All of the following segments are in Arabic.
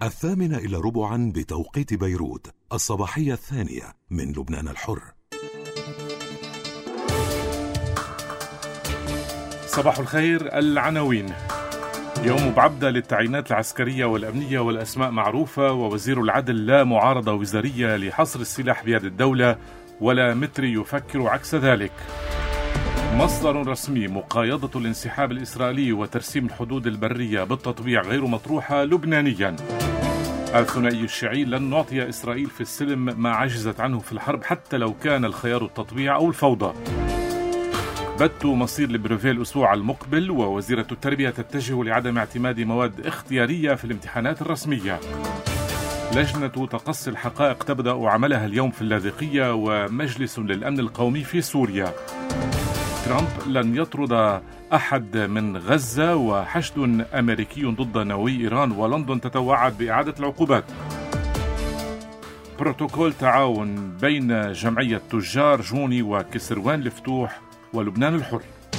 8:45 بتوقيت بيروت، الصباحية الثانية من لبنان الحر. صباح الخير. العناوين: يوم بعبدة للتعيينات العسكرية والأمنية والأسماء معروفة، ووزير العدل: لا معارضة وزارية لحصر السلاح بيد الدولة ولا متري يفكر عكس ذلك. مصدر رسمي: مقايضة الانسحاب الإسرائيلي وترسيم الحدود البرية بالتطبيع غير مطروحة لبنانيا. الثنائي الشيعي: لن نعطي إسرائيل في السلم ما عجزت عنه في الحرب حتى لو كان الخيار التطبيع أو الفوضى. بت مصير لبروفيه الأسبوع المقبل، ووزيرة التربية تتجه لعدم اعتماد مواد اختيارية في الامتحانات الرسمية. لجنة تقصي الحقائق تبدأ عملها اليوم في اللاذقية، ومجلس للأمن القومي في سوريا. ترامب: لن يطرد أحد من غزة، وحشد أمريكي ضد نووي إيران، ولندن تتوعد بإعادة العقوبات. بروتوكول تعاون بين جمعية تجار جوني وكسروان الفتوح ولبنان الحر.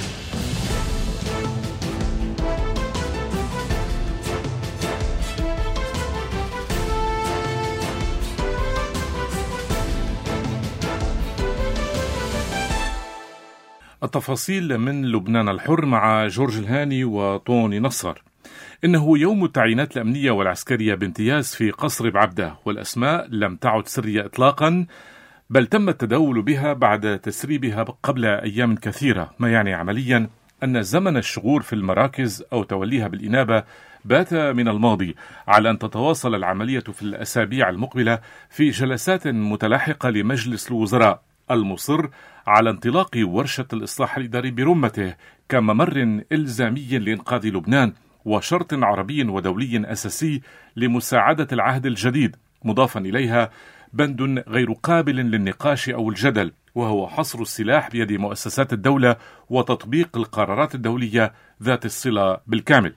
التفاصيل من لبنان الحر مع جورج الهاني وطوني نصر. إنه يوم التعيينات الأمنية والعسكرية بامتياز في قصر بعبدة، والأسماء لم تعد سرية إطلاقا، بل تم التداول بها بعد تسريبها قبل أيام كثيرة، ما يعني عمليا أن زمن الشغور في المراكز أو توليها بالإنابة بات من الماضي، على أن تتواصل العملية في الأسابيع المقبلة في جلسات متلاحقة لمجلس الوزراء المصر على انطلاق ورشة الإصلاح الإداري برمته كممر إلزامي لإنقاذ لبنان، وشرط عربي ودولي أساسي لمساعدة العهد الجديد، مضافا إليها بند غير قابل للنقاش أو الجدل، وهو حصر السلاح بيد مؤسسات الدولة وتطبيق القرارات الدولية ذات الصلة بالكامل.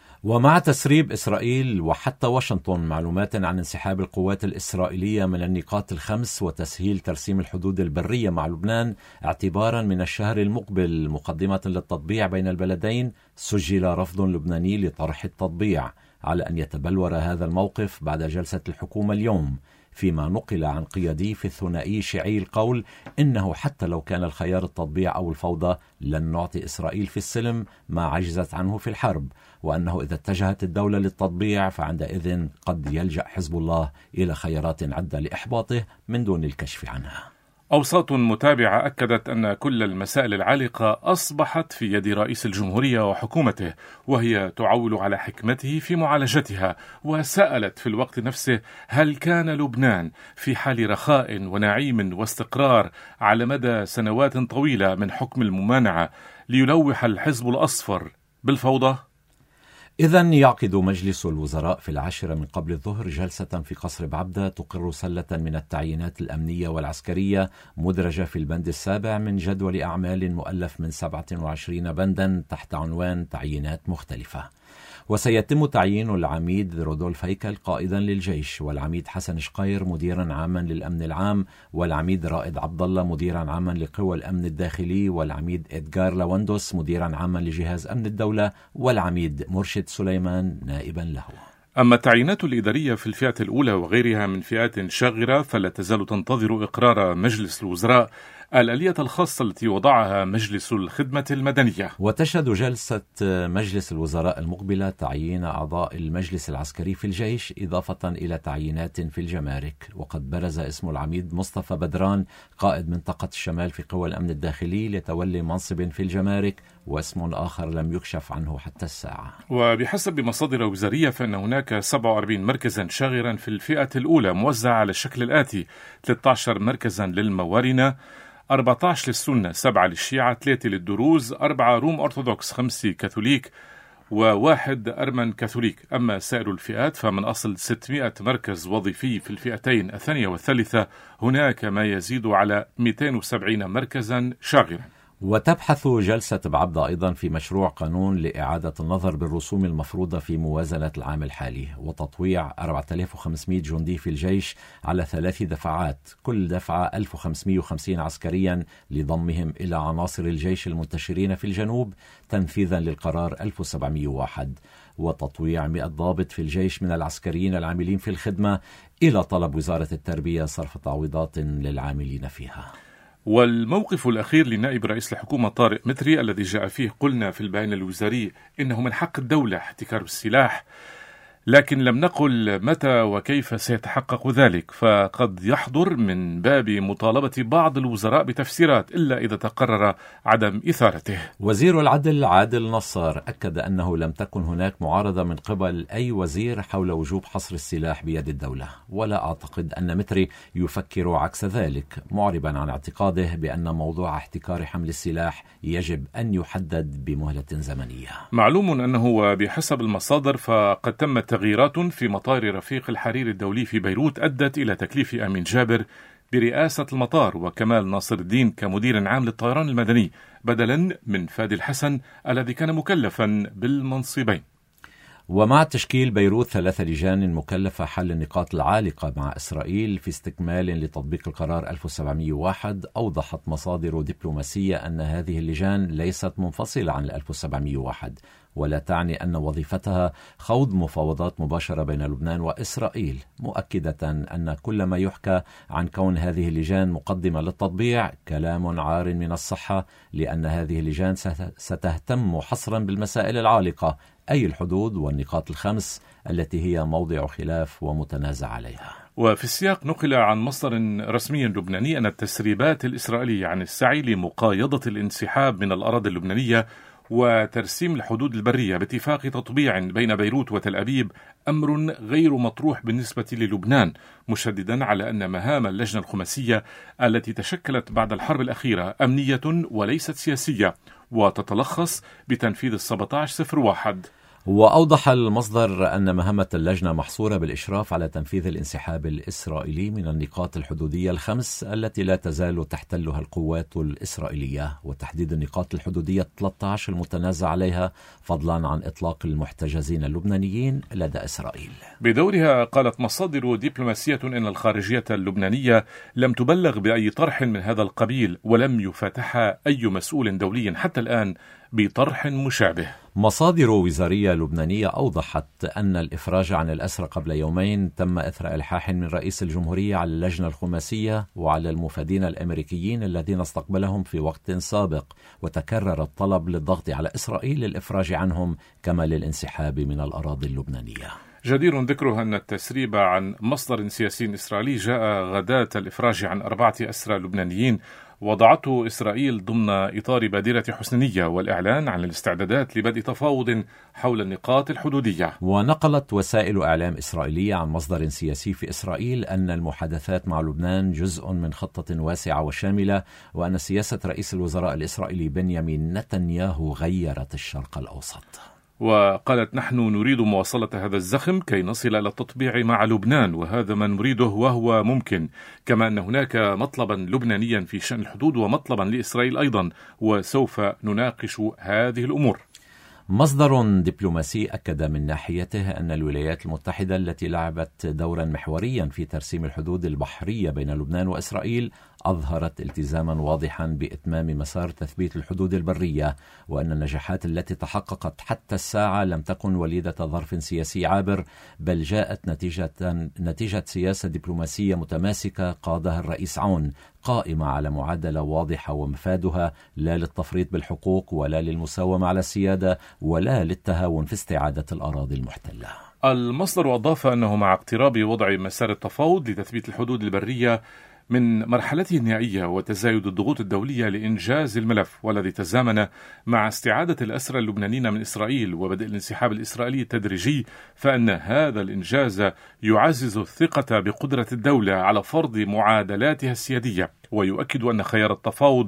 ومع تسريب إسرائيل وحتى واشنطن معلومات عن انسحاب القوات الإسرائيلية من النقاط الخمس وتسهيل ترسيم الحدود البرية مع لبنان اعتبارا من الشهر المقبل مقدمة للتطبيع بين البلدين، سجل رفض لبناني لطرح التطبيع، على أن يتبلور هذا الموقف بعد جلسة الحكومة اليوم، فيما نقل عن قيادي في الثنائي الشيعي القول إنه حتى لو كان الخيار التطبيع أو الفوضى لن نعطي إسرائيل في السلم ما عجزت عنه في الحرب، وأنه إذا اتجهت الدولة للتطبيع فعندئذ قد يلجأ حزب الله إلى خيارات عدة لإحباطه من دون الكشف عنها. أوساط متابعة أكدت أن كل المسائل العالقة أصبحت في يد رئيس الجمهورية وحكومته، وهي تعول على حكمته في معالجتها، وسألت في الوقت نفسه: هل كان لبنان في حال رخاء ونعيم واستقرار على مدى سنوات طويلة من حكم الممانعة ليلوح الحزب الأصفر بالفوضى؟ إذن يعقد مجلس الوزراء في 10 من قبل الظهر جلسة في قصر بعبدة تقر سلة من التعيينات الأمنية والعسكرية مدرجة في البند السابع من جدول أعمال مؤلف من 27 بندا تحت عنوان تعيينات مختلفة. وسيتم تعيين العميد رودولف هيكل قائدا للجيش، والعميد حسن شقير مديرا عاما للأمن العام، والعميد رائد عبد الله مديرا عاما لقوى الأمن الداخلي، والعميد إدغار لواندوس مديرا عاما لجهاز أمن الدولة، والعميد مرشد سليمان نائبا له. أما التعيينات الإدارية في الفئة الأولى وغيرها من فئات شاغرة فلا تزال تنتظر إقرار مجلس الوزراء الآلية الخاصة التي وضعها مجلس الخدمة المدنية. وتشهد جلسة مجلس الوزراء المقبلة تعيين أعضاء المجلس العسكري في الجيش، إضافة إلى تعيينات في الجمارك. وقد برز اسم العميد مصطفى بدران قائد منطقة الشمال في قوى الأمن الداخلي لتولي منصب في الجمارك، واسم آخر لم يكشف عنه حتى الساعة. وبحسب مصادر وزارية فإن هناك 47 مركزا شاغرا في الفئة الأولى موزعة على الشكل الآتي: 13 مركزا للموارنة، 14 للسنة، 7 للشيعة، 3 للدروز، 4 روم أرثوذكس، 5 كاثوليك، و1 أرمن كاثوليك. أما سائر الفئات فمن أصل 600 مركز وظيفي في الفئتين الثانية والثالثة هناك ما يزيد على 270 مركزا شاغرا. وتبحث جلسة بعبدة أيضا في مشروع قانون لإعادة النظر بالرسوم المفروضة في موازنة العام الحالي وتطويع 4500 جندي في الجيش على 3 دفعات، كل دفعة 1550 عسكريا لضمهم إلى عناصر الجيش المنتشرين في الجنوب تنفيذا للقرار 1701، وتطويع 100 ضابط في الجيش من العسكريين العاملين في الخدمة إلى طلب وزارة التربية صرف تعويضات للعاملين فيها. والموقف الأخير لنائب رئيس الحكومة طارق متري الذي جاء فيه قلنا في البيان الوزاري إنه من حق الدولة احتكار بالسلاح، لكن لم نقل متى وكيف سيتحقق ذلك، فقد يحضر من باب مطالبة بعض الوزراء بتفسيرات إلا إذا تقرر عدم إثارته. وزير العدل عادل نصار أكد أنه لم تكن هناك معارضة من قبل أي وزير حول وجوب حصر السلاح بيد الدولة، ولا أعتقد أن متري يفكر عكس ذلك، معربا عن اعتقاده بأن موضوع احتكار حمل السلاح يجب أن يحدد بمهلة زمنية. معلوم أنه بحسب المصادر فقد تمت تغييرات في مطار رفيق الحرير الدولي في بيروت أدت إلى تكليف أمين جابر برئاسة المطار وكمال ناصر الدين كمدير عام للطيران المدني بدلا من فادي الحسن الذي كان مكلفا بالمنصبين. ومع تشكيل بيروت 3 لجان مكلفة حل النقاط العالقة مع إسرائيل في استكمال لتطبيق القرار 1701، أوضحت مصادر دبلوماسية أن هذه اللجان ليست منفصلة عن 1701 ولا تعني أن وظيفتها خوض مفاوضات مباشرة بين لبنان وإسرائيل، مؤكدة أن كل ما يحكى عن كون هذه اللجان مقدمة للتطبيع كلام عار من الصحة، لأن هذه اللجان ستهتم حصرا بالمسائل العالقة، أي الحدود والنقاط الخمس التي هي موضع خلاف ومتنازع عليها. وفي السياق نقل عن مصدر رسمي لبناني أن التسريبات الإسرائيلية عن السعي لمقايضة الانسحاب من الأراضي اللبنانية وترسيم الحدود البرية باتفاق تطبيع بين بيروت وتل أبيب أمر غير مطروح بالنسبة للبنان، مشددا على أن مهام اللجنة الخماسية التي تشكلت بعد الحرب الأخيرة أمنية وليست سياسية وتتلخص بتنفيذ 1701. وأوضح المصدر أن مهمة اللجنة محصورة بالإشراف على تنفيذ الانسحاب الإسرائيلي من النقاط الحدودية الخمس التي لا تزال تحتلها القوات الإسرائيلية، وتحديد النقاط الحدودية 13 المتنازع عليها، فضلا عن إطلاق المحتجزين اللبنانيين لدى إسرائيل. بدورها قالت مصادر دبلوماسية إن الخارجية اللبنانية لم تبلغ بأي طرح من هذا القبيل، ولم يفتحها أي مسؤول دولي حتى الآن بطرح مشابه. مصادر وزارية لبنانية أوضحت أن الإفراج عن الأسرى قبل يومين تم إثر إلحاح من رئيس الجمهورية على اللجنة الخماسية وعلى المفادين الأمريكيين الذين استقبلهم في وقت سابق، وتكرر الطلب للضغط على إسرائيل للإفراج عنهم كما للانسحاب من الأراضي اللبنانية. جدير ذكره أن التسريب عن مصدر سياسي إسرائيلي جاء غداة الإفراج عن 4 أسرى لبنانيين وضعته إسرائيل ضمن إطار بادرة حسنية والإعلان عن الاستعدادات لبدء تفاوض حول النقاط الحدودية. ونقلت وسائل إعلام إسرائيلية عن مصدر سياسي في إسرائيل أن المحادثات مع لبنان جزء من خطة واسعة وشاملة، وأن سياسة رئيس الوزراء الإسرائيلي بنيامين نتنياهو غيرت الشرق الأوسط. وقالت: نحن نريد مواصلة هذا الزخم كي نصل إلى التطبيع مع لبنان، وهذا ما نريده وهو ممكن، كما أن هناك مطلبا لبنانيا في شأن الحدود ومطلبا لإسرائيل أيضا، وسوف نناقش هذه الأمور. مصدر دبلوماسي أكد من ناحيته أن الولايات المتحدة التي لعبت دورا محوريا في ترسيم الحدود البحرية بين لبنان وإسرائيل أظهرت التزاما واضحا بإتمام مسار تثبيت الحدود البرية، وأن النجاحات التي تحققت حتى الساعة لم تكن وليدة ظرف سياسي عابر، بل جاءت نتيجة سياسة دبلوماسية متماسكة قادها الرئيس عون، قائمة على معادلة واضحة ومفادها لا للتفريط بالحقوق ولا للمساومة على السيادة ولا للتهاون في استعادة الأراضي المحتلة. المصدر أضاف أنه مع اقتراب وضع مسار التفاوض لتثبيت الحدود البرية من مرحلته النهائية وتزايد الضغوط الدولية لإنجاز الملف، والذي تزامن مع استعادة الأسرى اللبنانيين من إسرائيل وبدء الانسحاب الإسرائيلي التدريجي، فإن هذا الإنجاز يعزز الثقة بقدرة الدولة على فرض معادلاتها السيادية، ويؤكد أن خيار التفاوض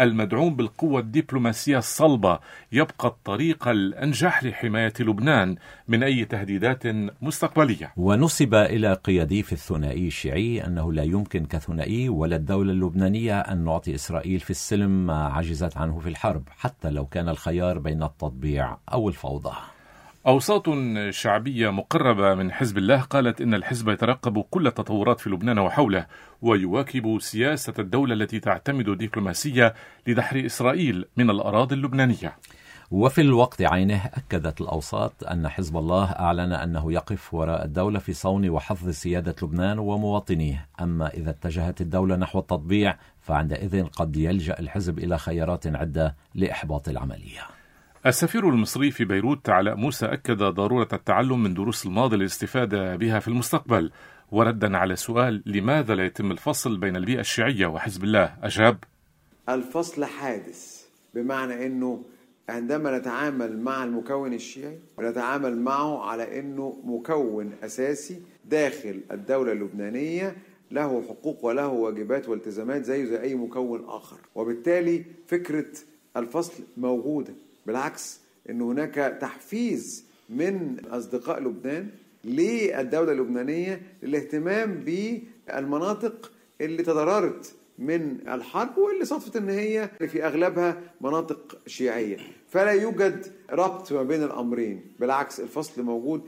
المدعوم بالقوة الدبلوماسية الصلبة يبقى الطريق الأنجح لحماية لبنان من أي تهديدات مستقبلية. ونسب إلى قيادي في الثنائي الشيعي أنه لا يمكن كثنائي ولا الدولة اللبنانية أن نعطي إسرائيل في السلم ما عجزت عنه في الحرب، حتى لو كان الخيار بين التطبيع أو الفوضى. أوساط شعبية مقربة من حزب الله قالت إن الحزب يترقب كل التطورات في لبنان وحوله، ويواكب سياسة الدولة التي تعتمد دبلوماسية لدحر إسرائيل من الأراضي اللبنانية. وفي الوقت عينه أكدت الأوساط أن حزب الله أعلن أنه يقف وراء الدولة في صون وحفظ سيادة لبنان ومواطنيه، أما إذا اتجهت الدولة نحو التطبيع فعندئذ قد يلجأ الحزب إلى خيارات عدة لإحباط العملية. السفير المصري في بيروت علاء موسى أكد ضرورة التعلم من دروس الماضي للاستفادة بها في المستقبل، وردا على سؤال لماذا لا يتم الفصل بين البيئة الشيعية وحزب الله أجاب: الفصل حادث، بمعنى أنه عندما نتعامل مع المكون الشيعي ونتعامل معه على أنه مكون أساسي داخل الدولة اللبنانية، له حقوق وله واجبات والتزامات زي أي مكون آخر، وبالتالي فكرة الفصل موجودة. بالعكس، أن هناك تحفيز من أصدقاء لبنان للدولة اللبنانية للاهتمام بالمناطق اللي تضررت من الحرب واللي صدفت أن هي في أغلبها مناطق شيعية، فلا يوجد ربط ما بين الأمرين، بالعكس الفصل موجود.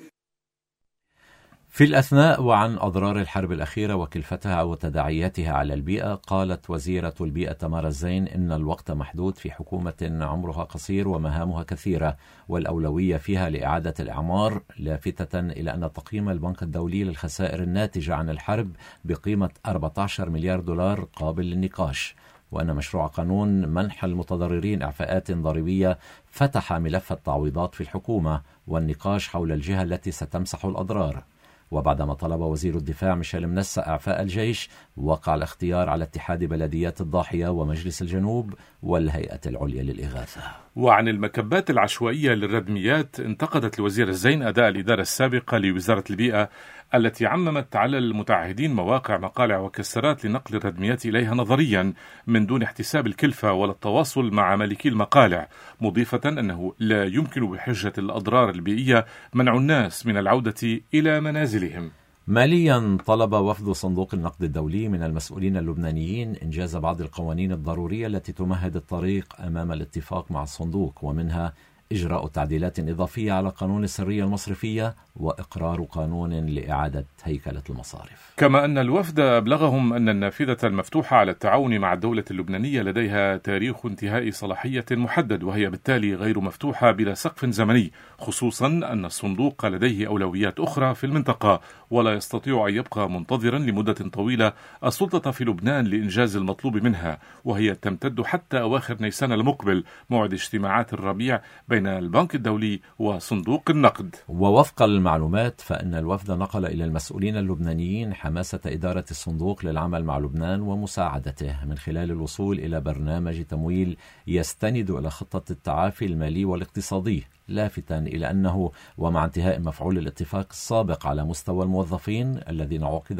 في الأثناء وعن أضرار الحرب الأخيرة وكلفتها وتداعياتها على البيئة، قالت وزيرة البيئة تمارا الزين إن الوقت محدود في حكومة عمرها قصير ومهامها كثيرة، والأولوية فيها لإعادة الإعمار، لافتة إلى أن تقييم البنك الدولي للخسائر الناتجة عن الحرب بقيمة 14 مليار دولار قابل للنقاش، وأن مشروع قانون منح المتضررين إعفاءات ضريبية فتح ملف التعويضات في الحكومة والنقاش حول الجهة التي ستمسح الأضرار. وبعدما طلب وزير الدفاع ميشيل منسى إعفاء الجيش، وقع الاختيار على اتحاد بلديات الضاحية ومجلس الجنوب والهيئة العليا للإغاثة. وعن المكبات العشوائية للردميات، انتقدت الوزير الزين أداء الإدارة السابقة لوزارة البيئة التي عممت على المتعهدين مواقع مقالع وكسرات لنقل الردميات إليها نظريا من دون احتساب الكلفة ولا التواصل مع مالكي المقالع، مضيفة أنه لا يمكن بحجة الأضرار البيئية منع الناس من العودة إلى منازلهم. ماليا، طلب وفد صندوق النقد الدولي من المسؤولين اللبنانيين إنجاز بعض القوانين الضرورية التي تمهد الطريق أمام الاتفاق مع الصندوق، ومنها إجراء تعديلات إضافية على قانون السرية المصرفية وإقرار قانون لإعادة هيكلة المصارف. كما أن الوفد أبلغهم أن النافذة المفتوحة على التعاون مع الدولة اللبنانية لديها تاريخ انتهاء صلاحية محدد، وهي بالتالي غير مفتوحة بلا سقف زمني، خصوصا أن الصندوق لديه أولويات أخرى في المنطقة ولا يستطيع أن يبقى منتظرا لمدة طويلة السلطة في لبنان لإنجاز المطلوب منها، وهي تمتد حتى أواخر نيسان المقبل، موعد اجتماعات الربيع بين البنك الدولي وصندوق النقد. ووفق المعلومات فإن الوفد نقل إلى المسؤولين اللبنانيين حماسة إدارة الصندوق للعمل مع لبنان ومساعدته من خلال الوصول إلى برنامج تمويل يستند إلى خطة التعافي المالي والاقتصادي، لافتا إلى أنه ومع انتهاء مفعول الاتفاق السابق على مستوى الموظفين الذي عقد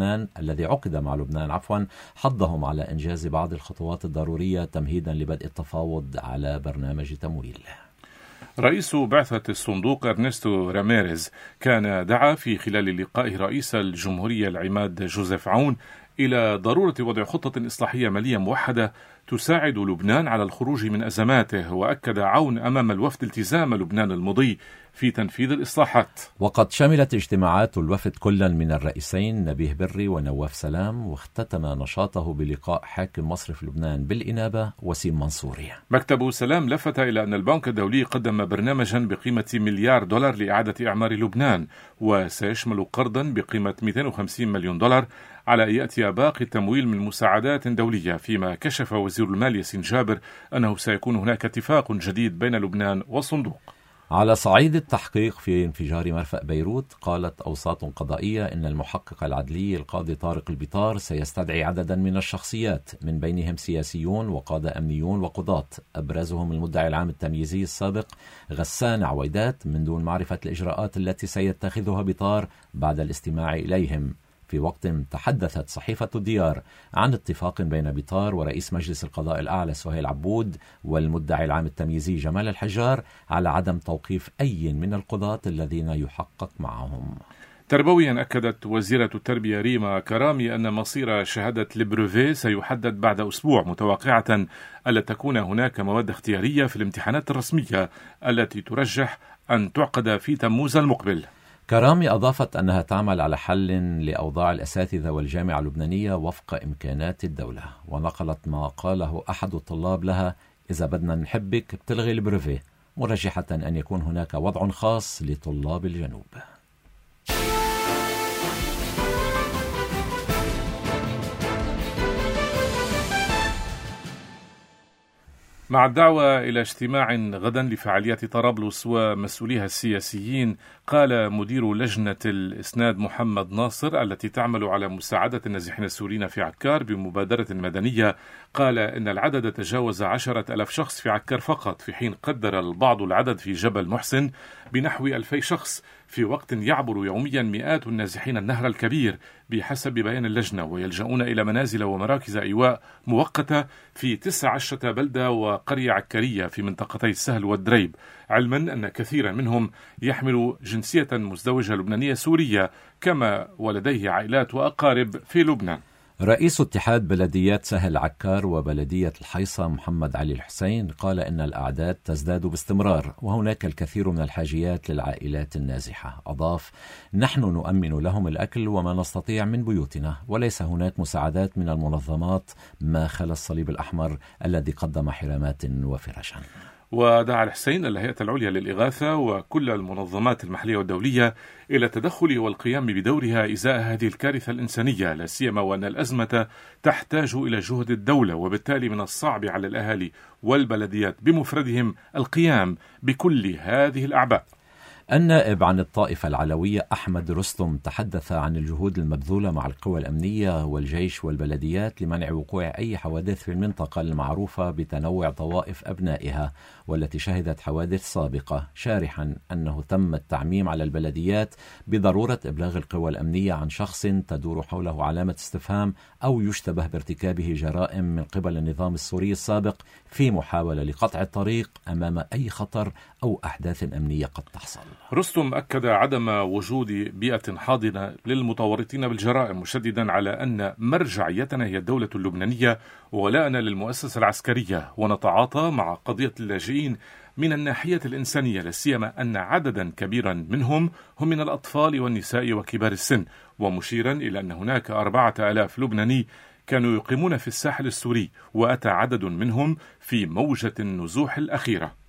مع لبنان حضهم على إنجاز بعض الخطوات الضرورية تمهيدا لبدء التفاوض على برنامج تمويل. رئيس بعثة الصندوق أرنستو راميريز كان دعا في خلال لقائه رئيس الجمهورية العماد جوزيف عون إلى ضرورة وضع خطة إصلاحية مالية موحدة تساعد لبنان على الخروج من أزماته، وأكد عون أمام الوفد التزام لبنان المضي في تنفيذ الإصلاحات. وقد شملت اجتماعات الوفد كلا من الرئيسين نبيه بري ونواف سلام، واختتم نشاطه بلقاء حاكم مصرف لبنان بالإنابة وسيم منصوري. مكتب سلام لفت إلى أن البنك الدولي قدم برنامجا بقيمة $1 مليار لإعادة إعمار لبنان، وسيشمل قرضا بقيمة $250 مليون على أن يأتي باقي التمويل من مساعدات دولية، فيما كشف وزير المال ياسين جابر أنه سيكون هناك اتفاق جديد بين لبنان والصندوق. على صعيد التحقيق في انفجار مرفأ بيروت، قالت أوساط قضائية إن المحقق العدلي القاضي طارق البطار سيستدعي عددا من الشخصيات من بينهم سياسيون وقادة أمنيون وقضاة، أبرزهم المدعي العام التمييزي السابق غسان عويدات، من دون معرفة الإجراءات التي سيتخذها بطار بعد الاستماع إليهم، في وقت تحدثت صحيفة الديار عن اتفاق بين بيطار ورئيس مجلس القضاء الأعلى سهيل عبود والمدعي العام التمييزي جمال الحجار على عدم توقيف أي من القضاة الذين يحقق معهم. تربويا أكدت وزيرة التربية ريما كرامي أن مصير شهادة البروفي سيحدد بعد أسبوع، متوقعة ألا تكون هناك مواد اختيارية في الامتحانات الرسمية التي ترجح أن تعقد في تموز المقبل. كرامي أضافت أنها تعمل على حل لأوضاع الأساتذة والجامعة اللبنانية وفق إمكانات الدولة، ونقلت ما قاله أحد الطلاب لها: إذا بدنا نحبك بتلغي البروفي، مرجحة أن يكون هناك وضع خاص لطلاب الجنوب. مع الدعوة إلى اجتماع غدا لفعاليات طرابلس ومسؤوليها السياسيين، قال مدير لجنة الإسناد محمد ناصر التي تعمل على مساعدة النازحين السوريين في عكار بمبادرة مدنية، قال إن العدد تجاوز 10,000 شخص في عكار فقط، في حين قدر البعض العدد في جبل محسن بنحو 2,000 شخص، في وقت يعبر يوميا مئات النازحين النهر الكبير بحسب بيان اللجنة، ويلجؤون إلى منازل ومراكز إيواء مؤقتة في 19 بلدة وقرية عكارية في منطقتي السهل والدريب، علما أن كثيرا منهم يحمل جنسية مزدوجة لبنانية سورية، كما ولديه عائلات وأقارب في لبنان. رئيس اتحاد بلديات سهل عكار وبلدية الحيصة محمد علي الحسين قال إن الأعداد تزداد باستمرار وهناك الكثير من الحاجيات للعائلات النازحة. أضاف: نحن نؤمن لهم الأكل وما نستطيع من بيوتنا، وليس هناك مساعدات من المنظمات ما خلا الصليب الأحمر الذي قدم حرامات وفرشا. ودعا الحسين الهيئة العليا للإغاثة وكل المنظمات المحلية والدولية إلى التدخل والقيام بدورها إزاء هذه الكارثة الإنسانية، لا سيما وأن الأزمة تحتاج إلى جهد الدولة، وبالتالي من الصعب على الأهالي والبلديات بمفردهم القيام بكل هذه الأعباء. النائب عن الطائفة العلوية أحمد رستم تحدث عن الجهود المبذولة مع القوى الأمنية والجيش والبلديات لمنع وقوع أي حوادث في المنطقة المعروفة بتنوع طوائف أبنائها والتي شهدت حوادث سابقة، شارحا أنه تم التعميم على البلديات بضرورة إبلاغ القوى الأمنية عن شخص تدور حوله علامة استفهام أو يشتبه بارتكابه جرائم من قبل النظام السوري السابق في محاولة لقطع الطريق أمام أي خطر أو أحداث أمنية قد تحصل. رستم أكد عدم وجود بيئة حاضنة للمتورطين بالجرائم، مشددا على أن مرجعيتنا هي الدولة اللبنانية وولاءنا للمؤسسة العسكرية، ونتعاطى مع قضية اللاجئين من الناحية الإنسانية، لا سيما أن عددا كبيرا منهم هم من الأطفال والنساء وكبار السن، ومشيرا إلى أن هناك 4,000 لبناني كانوا يقيمون في الساحل السوري، وأتى عدد منهم في موجة النزوح الأخيرة.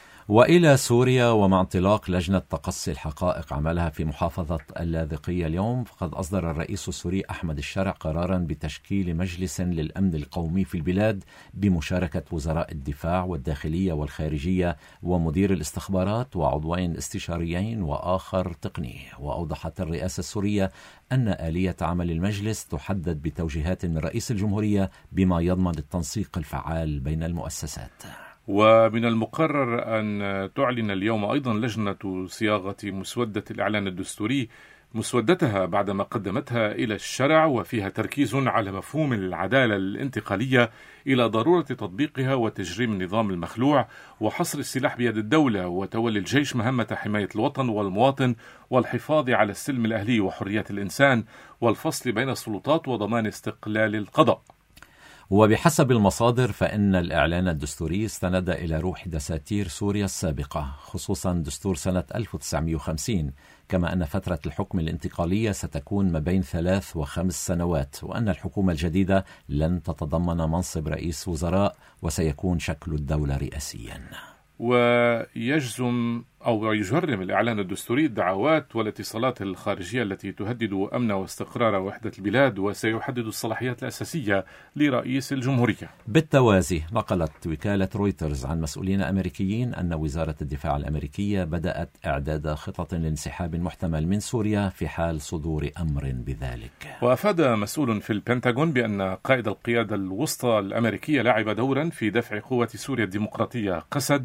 وإلى سوريا، ومع انطلاق لجنة تقصي الحقائق عملها في محافظة اللاذقية اليوم، فقد أصدر الرئيس السوري أحمد الشرع قرارا بتشكيل مجلس للأمن القومي في البلاد بمشاركة وزراء الدفاع والداخلية والخارجية ومدير الاستخبارات وعضوين استشاريين وآخر تقني. وأوضحت الرئاسة السورية أن آلية عمل المجلس تحدد بتوجيهات من رئيس الجمهورية بما يضمن التنسيق الفعال بين المؤسسات. ومن المقرر أن تعلن اليوم أيضا لجنة صياغة مسودة الإعلان الدستوري مسودتها بعدما قدمتها إلى الشرع، وفيها تركيز على مفهوم العدالة الانتقالية إلى ضرورة تطبيقها وتجريم النظام المخلوع وحصر السلاح بيد الدولة وتولي الجيش مهمة حماية الوطن والمواطن والحفاظ على السلم الأهلي وحريات الإنسان والفصل بين السلطات وضمان استقلال القضاء. وبحسب المصادر فإن الإعلان الدستوري استند إلى روح دساتير سوريا السابقة، خصوصا دستور سنة 1950، كما أن فترة الحكم الانتقالية ستكون ما بين 3 و5 سنوات، وأن الحكومة الجديدة لن تتضمن منصب رئيس وزراء وسيكون شكل الدولة رئاسيا. ويجزم أو يجرم الإعلان الدستوري الدعوات والاتصالات الخارجية التي تهدد أمن واستقرار وحدة البلاد، وسيحدد الصلاحيات الأساسية لرئيس الجمهورية. بالتوازي، نقلت وكالة رويترز عن مسؤولين أمريكيين أن وزارة الدفاع الأمريكية بدأت إعداد خطط لانسحاب محتمل من سوريا في حال صدور أمر بذلك. وأفاد مسؤول في البنتاغون بأن قائد القيادة الوسطى الأمريكية لعب دورا في دفع قوة سوريا الديمقراطية قسد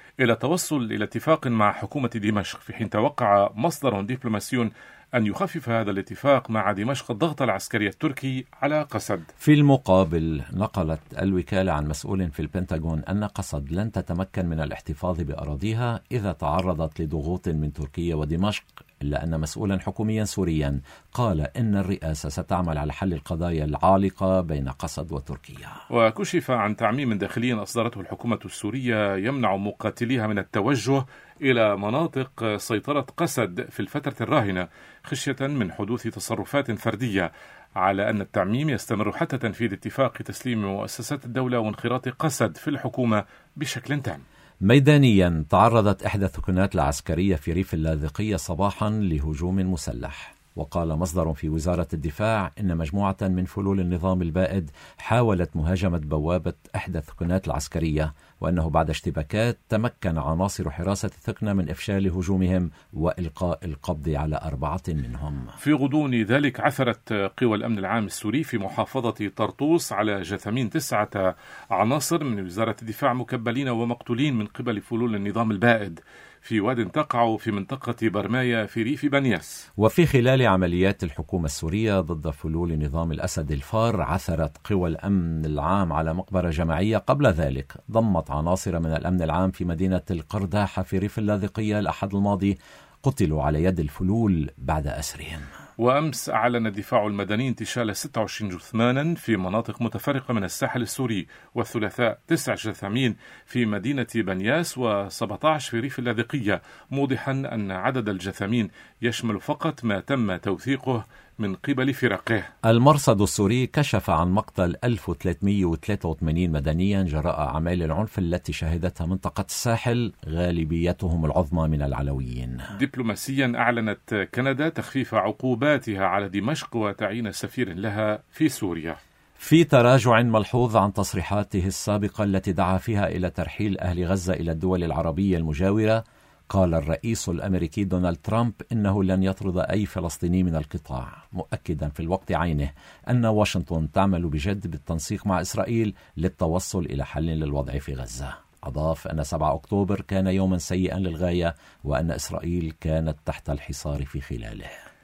إلى التوصل إلى اتفاق مع حكومة دمشق، في حين توقع مصدر دبلوماسي أن يخفف هذا الاتفاق مع دمشق الضغط العسكري التركي على قسد. في المقابل، نقلت الوكالة عن مسؤول في البنتاغون أن قسد لن تتمكن من الاحتفاظ بأراضيها إذا تعرضت لضغوط من تركيا ودمشق، إلا أن مسؤولا حكوميا سوريا قال إن الرئاسة ستعمل على حل القضايا العالقة بين قسد وتركيا. وكشف عن تعميم داخلي أصدرته الحكومة السورية يمنع مقاتليها من التوجه إلى مناطق سيطرة قسد في الفترة الراهنة خشية من حدوث تصرفات فردية، على أن التعميم يستمر حتى تنفيذ اتفاق تسليم مؤسسات الدولة وانخراط قسد في الحكومة بشكل تام. ميدانيا، تعرضت إحدى الثكنات العسكرية في ريف اللاذقية صباحا لهجوم مسلح، وقال مصدر في وزارة الدفاع إن مجموعة من فلول النظام البائد حاولت مهاجمة بوابة إحدى الثكنات العسكرية، وأنه بعد اشتباكات تمكن عناصر حراسة الثكنة من إفشال هجومهم وإلقاء القبض على 4 منهم. في غضون ذلك عثرت قوى الأمن العام السوري في محافظة طرطوس على جثامين 9 عناصر من وزارة الدفاع مكبلين ومقتولين من قبل فلول النظام البائد في واد تقع في منطقة برمايا في ريف بنياس. وفي خلال عمليات الحكومة السورية ضد فلول نظام الأسد الفار، عثرت قوى الأمن العام على مقبرة جماعية قبل ذلك ضمت عناصر من الأمن العام في مدينة القرداحة في ريف اللاذقية الأحد الماضي، قتلوا على يد الفلول بعد أسرهم. وأمس أعلن الدفاع المدني انتشال 26 جثمانا في مناطق متفرقة من الساحل السوري، والثلاثاء 9 جثامين في مدينة بنياس و17 في ريف اللاذقية، موضحا أن عدد الجثامين يشمل فقط ما تم توثيقه من قبل فرقه. المرصد السوري كشف عن مقتل 1383 مدنيا جراء أعمال العنف التي شهدتها منطقة الساحل، غالبيتهم العظمى من العلويين. دبلوماسيا، أعلنت كندا تخفيف عقوباتها على دمشق وتعيين سفير لها في سوريا، في تراجع ملحوظ عن تصريحاته السابقة التي دعا فيها إلى ترحيل أهل غزة إلى الدول العربية المجاورة. قال الرئيس الأمريكي دونالد ترامب إنه لن يطرد أي فلسطيني من القطاع، مؤكدا في الوقت عينه أن واشنطن تعمل بجد بالتنسيق مع إسرائيل للتوصل إلى حل للوضع في غزة. أضاف أن 7 أكتوبر كان يوما سيئا للغاية، وأن إسرائيل كانت تحت الحصار في خلاله.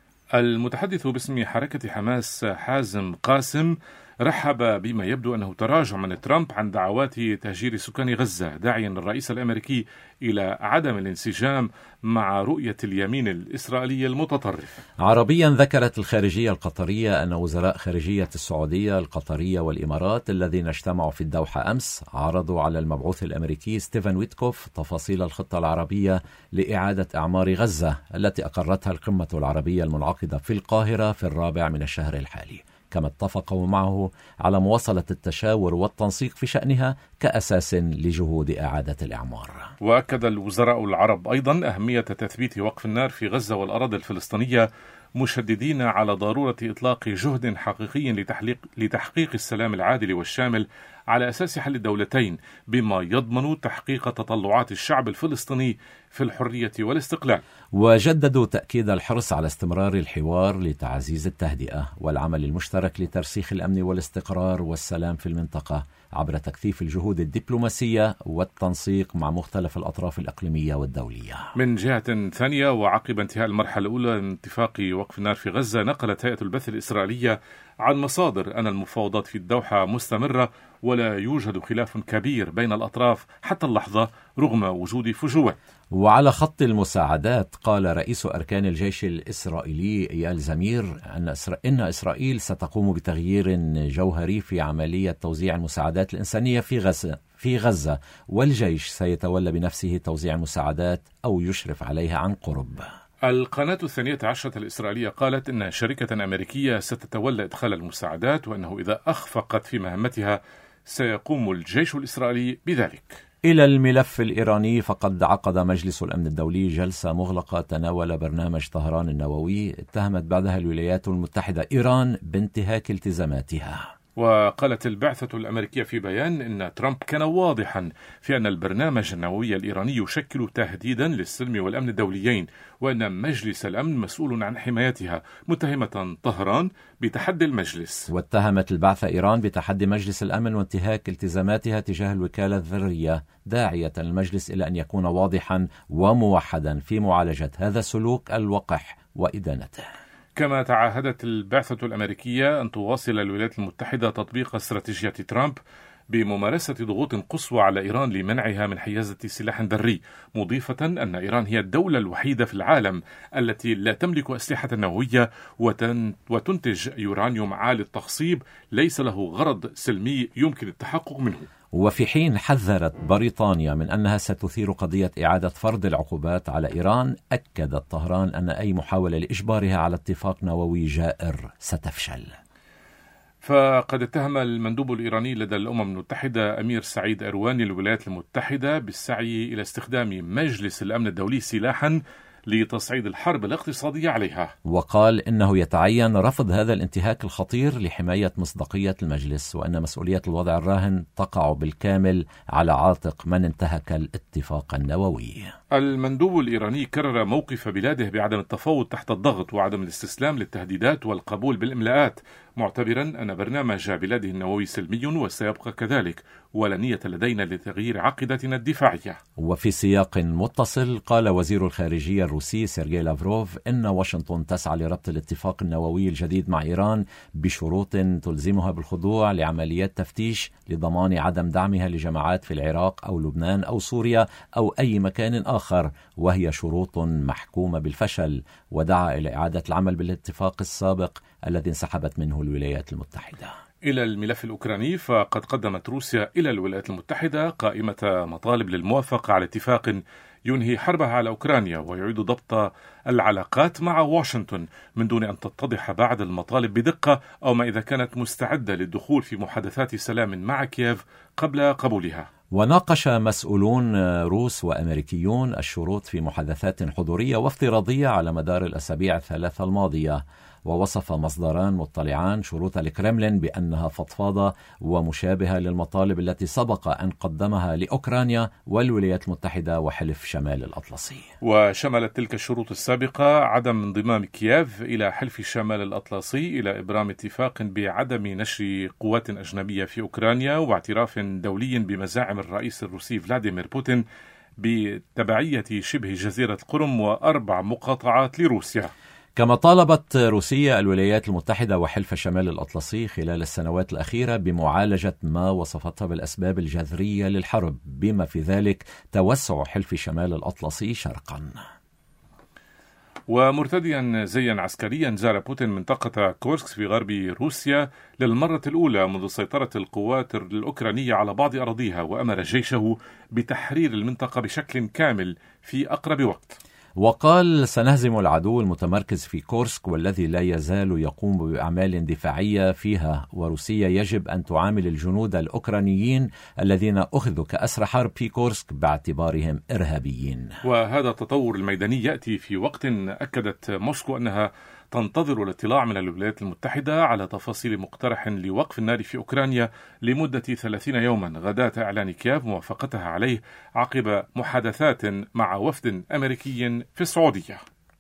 المتحدث باسم حركة حماس حازم قاسم رحب بما يبدو أنه تراجع من ترامب عن دعوات تهجير سكان غزة، داعيا الرئيس الأمريكي إلى عدم الانسجام مع رؤية اليمين الإسرائيلي المتطرف. عربيا، ذكرت الخارجية القطرية أن وزراء خارجية السعودية، القطرية والإمارات الذين اجتمعوا في الدوحة أمس عرضوا على المبعوث الأمريكي ستيفن ويتكوف تفاصيل الخطة العربية لإعادة إعمار غزة التي أقرتها القمة العربية المنعقدة في القاهرة في 4 من الشهر الحالي، كما اتفقوا معه على مواصلة التشاور والتنسيق في شأنها كأساس لجهود إعادة الإعمار. وأكد الوزراء العرب أيضا أهمية تثبيت وقف النار في غزة والأراضي الفلسطينية، مشددين على ضرورة إطلاق جهد حقيقي لتحقيق السلام العادل والشامل على أساس حل الدولتين، بما يضمن تحقيق تطلعات الشعب الفلسطيني في الحرية والاستقلال. وجددوا تأكيد الحرص على استمرار الحوار لتعزيز التهدئة والعمل المشترك لترسيخ الأمن والاستقرار والسلام في المنطقة عبر تكثيف الجهود الدبلوماسية والتنسيق مع مختلف الأطراف الإقليمية والدولية. من جهة ثانية، وعقب انتهاء المرحلة الأولى من اتفاق وقف النار في غزة، نقلت هيئة البث الإسرائيلية عن مصادر أن المفاوضات في الدوحة مستمرة ولا يوجد خلاف كبير بين الأطراف حتى اللحظة رغم وجود فجوات. وعلى خط المساعدات، قال رئيس أركان الجيش الإسرائيلي إيال زمير إن إسرائيل ستقوم بتغيير جوهري في عملية توزيع المساعدات الإنسانية في غزة، والجيش سيتولى بنفسه توزيع المساعدات أو يشرف عليها عن قرب. القناة 12 الإسرائيلية قالت إن شركة أمريكية ستتولى إدخال المساعدات، وأنه إذا أخفقت في مهمتها سيقوم الجيش الإسرائيلي بذلك. إلى الملف الإيراني، فقد عقد مجلس الأمن الدولي جلسة مغلقة تناول برنامج طهران النووي، اتهمت بعدها الولايات المتحدة إيران بانتهاك التزاماتها. وقالت البعثة الأمريكية في بيان إن ترامب كان واضحا في أن البرنامج النووي الإيراني يشكل تهديدا للسلم والأمن الدوليين، وأن مجلس الأمن مسؤول عن حمايتها، متهمة طهران بتحدي المجلس. واتهمت البعثة إيران بتحدي مجلس الأمن وانتهاك التزاماتها تجاه الوكالة الذرية، داعية المجلس إلى أن يكون واضحا وموحدا في معالجة هذا السلوك الوقح وإدانته. كما تعهدت البعثة الأمريكية أن تواصل الولايات المتحدة تطبيق استراتيجية ترامب بممارسة ضغوط قصوى على إيران لمنعها من حيازة سلاح ذري، مضيفة أن إيران هي الدولة الوحيدة في العالم التي لا تملك أسلحة نووية وتنتج يورانيوم عالي التخصيب ليس له غرض سلمي يمكن التحقق منه. وفي حين حذرت بريطانيا من أنها ستثير قضية إعادة فرض العقوبات على إيران، أكدت طهران أن أي محاولة لإجبارها على اتفاق نووي جائر ستفشل. فقد اتهم المندوب الإيراني لدى الأمم المتحدة أمير سعيد أرواني الولايات المتحدة بالسعي إلى استخدام مجلس الأمن الدولي سلاحا لتصعيد الحرب الاقتصادية عليها، وقال إنه يتعين رفض هذا الانتهاك الخطير لحماية مصداقية المجلس، وأن مسؤولية الوضع الراهن تقع بالكامل على عاتق من انتهك الاتفاق النووي. المندوب الإيراني كرر موقف بلاده بعدم التفاوض تحت الضغط وعدم الاستسلام للتهديدات والقبول بالإملاءات، معتبرا أن برنامج بلاده النووي سلمي وسيبقى كذلك، ولا نية لدينا لتغيير عقيدتنا الدفاعية. وفي سياق متصل قال وزير الخارجية الروسي سيرجي لافروف إن واشنطن تسعى لربط الاتفاق النووي الجديد مع إيران بشروط تلزمها بالخضوع لعمليات تفتيش لضمان عدم دعمها لجماعات في العراق أو لبنان أو سوريا أو أي مكان آخر، وهي شروط محكومة بالفشل، ودعا إلى إعادة العمل بالاتفاق السابق الذي انسحبت منه الولايات المتحدة. إلى الملف الأوكراني، فقد قدمت روسيا إلى الولايات المتحدة قائمة مطالب للموافقة على اتفاق ينهي حربها على أوكرانيا ويعيد ضبط العلاقات مع واشنطن من دون أن تتضح بعد المطالب بدقة أو ما إذا كانت مستعدة للدخول في محادثات سلام مع كييف قبل قبولها. وناقش مسؤولون روس وأمريكيون الشروط في محادثات حضورية وافتراضية على مدار الأسابيع الثلاثة الماضية، ووصف مصدران مطلعان شروط الكرملين بأنها فضفاضة ومشابهة للمطالب التي سبق أن قدمها لأوكرانيا والولايات المتحدة وحلف شمال الأطلسي. وشملت تلك الشروط السابقة عدم انضمام كييف إلى حلف شمال الأطلسي، إلى إبرام اتفاق بعدم نشر قوات أجنبية في أوكرانيا، واعتراف دولي بمزاعم الرئيس الروسي فلاديمير بوتين بتبعية شبه جزيرة قرم و4 مقاطعات لروسيا. كما طالبت روسيا الولايات المتحدة وحلف شمال الأطلسي خلال السنوات الأخيرة بمعالجة ما وصفتها بالأسباب الجذرية للحرب، بما في ذلك توسع حلف شمال الأطلسي شرقا. ومرتديا زيا عسكريا زار بوتين منطقة كورسك في غرب روسيا للمرة الأولى منذ سيطرة القوات الأوكرانية على بعض أراضيها، وأمر جيشه بتحرير المنطقة بشكل كامل في أقرب وقت. وقال سنهزم العدو المتمركز في كورسك والذي لا يزال يقوم بأعمال دفاعية فيها، وروسيا يجب أن تعامل الجنود الأوكرانيين الذين أخذوا كأسرى حرب في كورسك باعتبارهم إرهابيين. وهذا التطور الميداني يأتي في وقت أكدت موسكو أنها تنتظر الاطلاع من الولايات المتحدة على تفاصيل مقترح لوقف النار في أوكرانيا لمدة 30 يوما غداة إعلان كييف موافقتها عليه عقب محادثات مع وفد أمريكي في السعودية.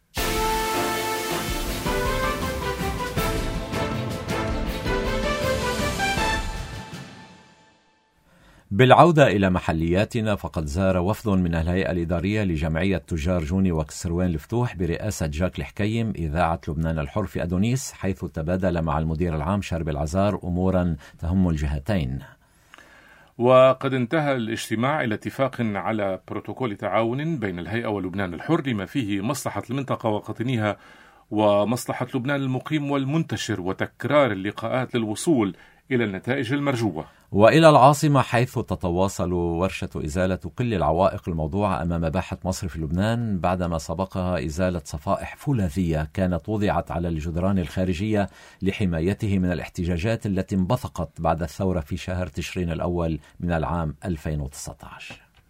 بالعودة إلى محلياتنا، فقد زار وفد من الهيئة الإدارية لجمعية تجار جوني وكسروان الفتوح برئاسة جاك الحكيم إذاعة لبنان الحر في أدونيس، حيث تبادل مع المدير العام شرب العزار أمورا تهم الجهتين. وقد انتهى الاجتماع إلى اتفاق على بروتوكول تعاون بين الهيئة ولبنان الحر لما فيه مصلحة المنطقة وقاطنيها ومصلحة لبنان المقيم والمنتشر، وتكرار اللقاءات للوصول إلى النتائج المرجوة. وإلى العاصمة، حيث تتواصل ورشة إزالة كل العوائق الموضوعة أمام باحة مصر في لبنان بعدما سبقها إزالة صفائح فولاذية كانت وضعت على الجدران الخارجية لحمايته من الاحتجاجات التي انبثقت بعد الثورة في شهر تشرين الأول من العام 2019.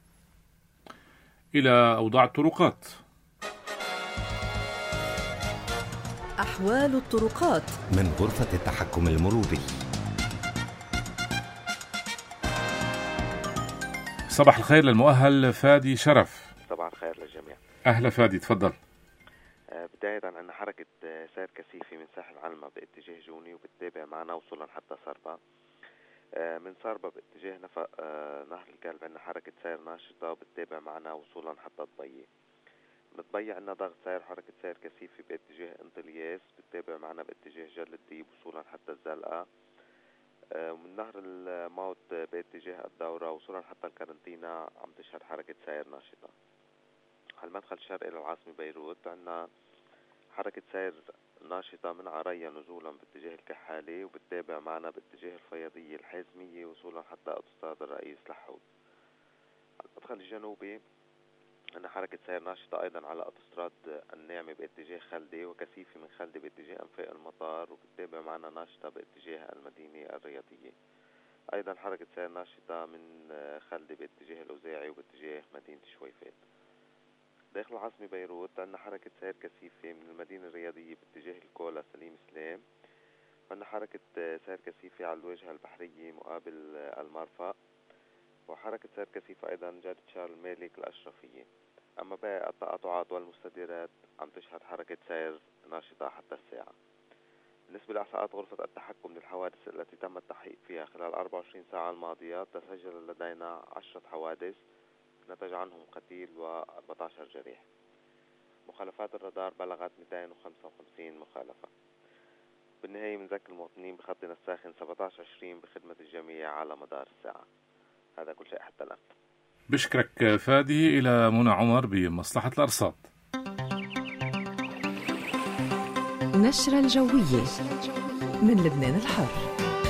إلى أوضاع الطرقات. أحوال الطرقات من غرفة التحكم المروري. صباح الخير للمؤهل فادي شرف. صباح الخير للجميع. أهلا فادي، تفضل. بداية أن حركة سير كثيفة من ساحل علمة باتجاه جوني وبتتابع معنا وصولا حتى صربا. من صربا باتجاه نفق نهر الكلب عندنا حركة سير ناشطة وبتتابع معنا وصولا حتى ضبية. بتضيع عندنا ضغط سير حركة سير كثيفة باتجاه انطلياس بتتابع معنا باتجاه جل الديب وصولا حتى الزلقة. ومن نهر الموت باتجاه الدورة وصولا حتى الكارنتينا عم تشهد حركة سير ناشطة. على المدخل الشرقي للعاصمة بيروت عندنا حركة سير ناشطة من عريا نزولا باتجاه الكحالي وبتتابع معنا باتجاه الفياضية الحازمية وصولا حتى أوتوستراد الرئيس لحود. على المدخل الجنوبي عندنا حركة سير ناشطة أيضا على أوتوستراد الناعمة باتجاه خلدي وكثيفة من خلدي باتجاه أنفاق المطار وبتتابع معنا ناشطة باتجاه المدينة الرياضية. أيضا حركة سير ناشطة من خلدي باتجاه الأوزاعي وباتجاه مدينة شويفات. داخل العاصمة بيروت عندنا حركة سير كثيفة من المدينة الرياضية باتجاه الكولا سليم سلام. عندنا حركة سير كثيفة على الواجهة البحرية مقابل المرفأ وحركة سير كثيفة أيضا جادة شارل المالك الأشرفية. أما باقي التقاطعات والمستديرات عم تشهد حركة سير ناشطة حتى الساعة. بالنسبة لإحصاءات غرفة التحكم للحوادث التي تم التحقيق فيها خلال 24 ساعة الماضية تسجل لدينا 10 حوادث نتج عنهم قتيل و14 جريح. مخالفات الرادار بلغت 255 مخالفة. بالنهاية بنذكر المواطنين بخطنا الساخن 1720 بخدمة الجميع على مدار الساعة. هذا كل شيء حتى الآن. بشكرك فادي. إلى منى عمر بمصلحة الأرصاد. نشرة الجوية من لبنان الحر.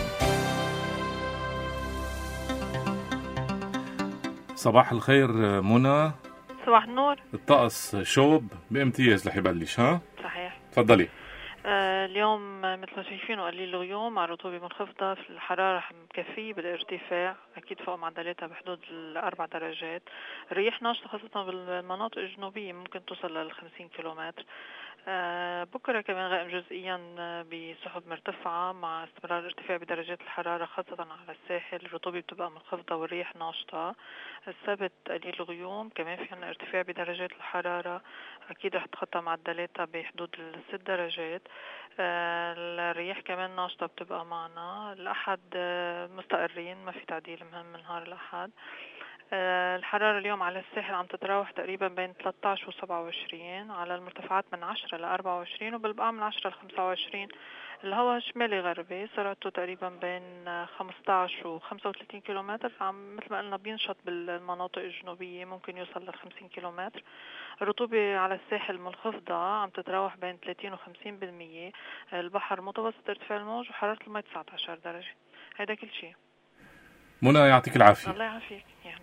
صباح الخير منى. صباح النور. الطقس شوب بامتياز رح يبلش، ها؟ صحيح. تفضلي. اليوم مثل ما شايفين قليل الغيوم مع رطوبة منخفضة، في الحرارة مكفية بالارتفاع أكيد فوق معدلاتها بحدود 4 درجات. الرياح ناشطة خاصة بالمناطق الجنوبية ممكن توصل ل50 كيلومتر. بكرة كمان غائم جزئيا بسحب مرتفعة مع استمرار ارتفاع بدرجات الحرارة خاصة على الساحل. الرطوبة بتبقى منخفضة والرياح ناشطة. السبت قليل الغيوم كمان في عنا ارتفاع بدرجات الحرارة أكيد رح تخطى معدلاتها بحدود 6 درجات. الرياح كمان ناشطة بتبقى معنا. الأحد مستقرين ما في تعديل مهم من نهار الأحد. الحرارة اليوم على الساحل عم تتراوح تقريبا بين 13 و 27 على المرتفعات من 10 ل 24 وبالبقاع من 10 ل 25. الهواء شمالي غربي سرعته تقريبا بين 15 و 35 كيلومتر. عم مثل ما قلنا بينشط بالمناطق الجنوبية ممكن يوصل ل 50 كيلومتر. الرطوبة على الساحل منخفضة عم تتراوح بين 30 و 50%. البحر متوسط ارتفاع الموج وحرارة الماء 19 درجة. هذا كل شيء. منى يعطيك العافية. الله يعافيك. يعني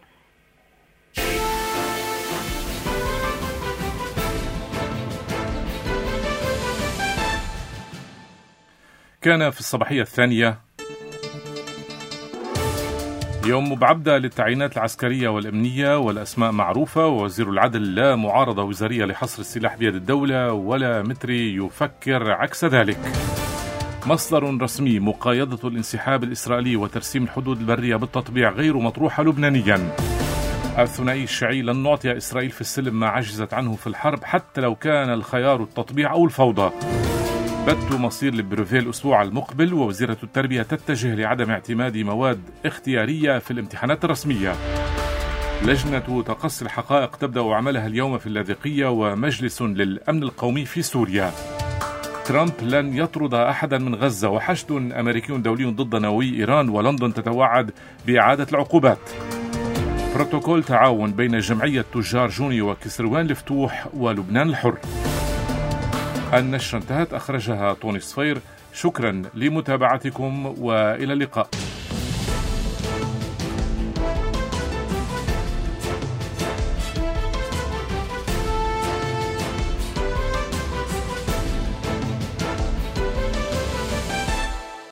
كان في الصباحية الثانية يوم بعبدة للتعيينات العسكرية والأمنية والأسماء معروفة، ووزير العدل لا معارضة وزارية لحصر السلاح بيد الدولة ولا متري يفكر عكس ذلك. مصدر رسمي: مقايضة الانسحاب الإسرائيلي وترسيم الحدود البرية بالتطبيع غير مطروحة لبنانيا. الثنائي الشيعي: لن نعطي إسرائيل في السلم ما عجزت عنه في الحرب حتى لو كان الخيار التطبيع أو الفوضى. بت مصير البروفيه الأسبوع المقبل، ووزيرة التربية تتجه لعدم اعتماد مواد اختيارية في الامتحانات الرسمية. لجنة تقصي الحقائق تبدأ عملها اليوم في اللاذقية، ومجلس للأمن القومي في سوريا. ترامب: لن يطرد أحدا من غزة، وحشد أمريكي دولي ضد نووي إيران، ولندن تتوعد بإعادة العقوبات. بروتوكول تعاون بين جمعية تجار جوني وكسروان الفتوح ولبنان الحر. النشرة انتهت، أخرجها طوني صفير. شكرا لمتابعتكم وإلى اللقاء.